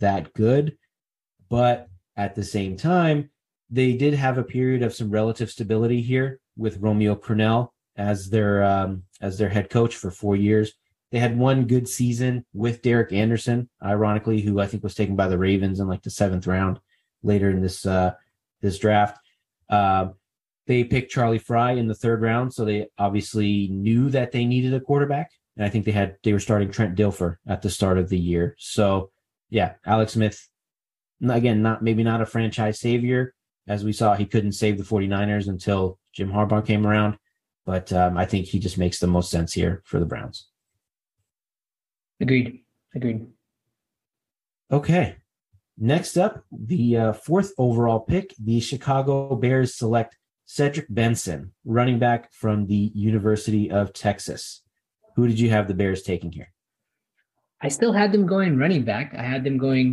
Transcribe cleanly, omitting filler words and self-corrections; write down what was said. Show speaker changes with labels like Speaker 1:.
Speaker 1: that good. But at the same time, they did have a period of some relative stability here with Romeo Crennel as their head coach for 4 years. They had one good season with Derek Anderson, ironically, who I think was taken by the Ravens in like the 7th round later in this draft. They picked Charlie Fry in the 3rd round, so they obviously knew that they needed a quarterback. And I think they were starting Trent Dilfer at the start of the year. So yeah, Alex Smith, again, maybe not a franchise savior. As we saw, he couldn't save the 49ers until Jim Harbaugh came around. But I think he just makes the most sense here for the Browns.
Speaker 2: Agreed.
Speaker 1: Okay. Next up, the 4th overall pick, the Chicago Bears select Cedric Benson, running back from the University of Texas. Who did you have the Bears taking here?
Speaker 2: I still had them going running back. I had them going